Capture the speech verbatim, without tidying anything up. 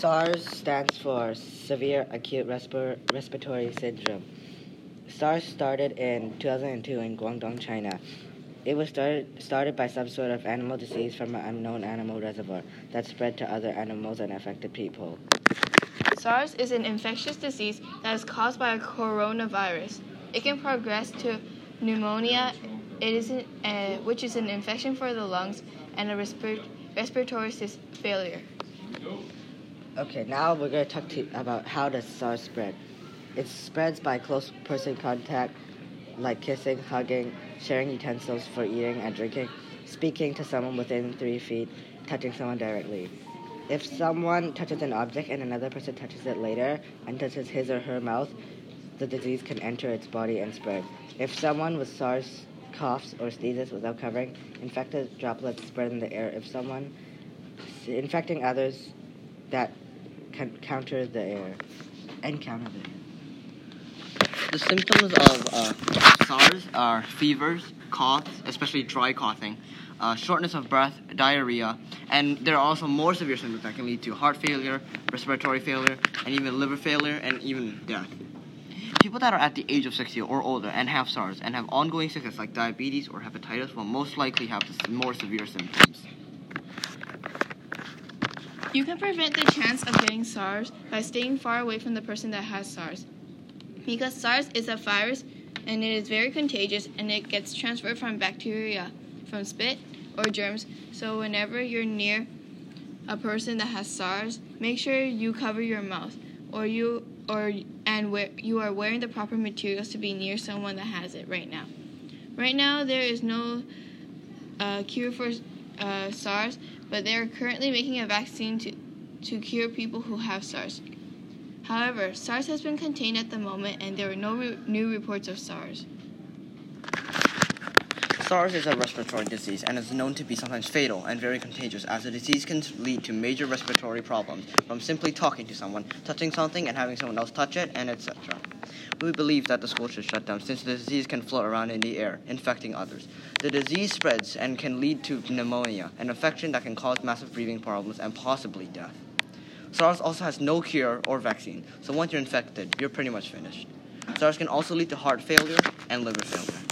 SARS stands for Severe Acute Respir- Respiratory Syndrome. SARS started in two thousand two in Guangdong, China. It was started, started by some sort of animal disease from an unknown animal reservoir that spread to other animals and affected people. SARS is an infectious disease that is caused by a coronavirus. It can progress to pneumonia, it is an, uh, which is an infection for the lungs, and a respir- respiratory system failure. Okay, now we're going to talk to you about how does SARS spread. It spreads by close person contact, like kissing, hugging, sharing utensils for eating and drinking, speaking to someone within three feet, touching someone directly. If someone touches an object and another person touches it later and touches his or her mouth, the disease can enter its body and spread. If someone with SARS coughs or sneezes without covering, infected droplets spread in the air. If someone infecting others, that can counter the air and counter the air. The symptoms of uh, SARS are fevers, coughs, especially dry coughing, uh, shortness of breath, diarrhea, and there are also more severe symptoms that can lead to heart failure, respiratory failure, and even liver failure, and even death. People that are at the age of sixty or older and have SARS and have ongoing sickness like diabetes or hepatitis will most likely have the more severe symptoms. You can prevent the chance of getting SARS by staying far away from the person that has SARS. Because SARS is a virus and it is very contagious and it gets transferred from bacteria, from spit or germs. So whenever you're near a person that has SARS, make sure you cover your mouth or you or and wear, you are wearing the proper materials to be near someone that has it right now. Right now there is no uh, cure for uh, SARS, but they are currently making a vaccine to, to cure people who have SARS. However, SARS has been contained at the moment, and there are no re- new reports of SARS. SARS is a respiratory disease and is known to be sometimes fatal and very contagious, as the disease can lead to major respiratory problems from simply talking to someone, touching something and having someone else touch it, and et cetera. We believe that the school should shut down since the disease can float around in the air, infecting others. The disease spreads and can lead to pneumonia, an infection that can cause massive breathing problems and possibly death. SARS also has no cure or vaccine, so once you're infected, you're pretty much finished. SARS can also lead to heart failure and liver failure.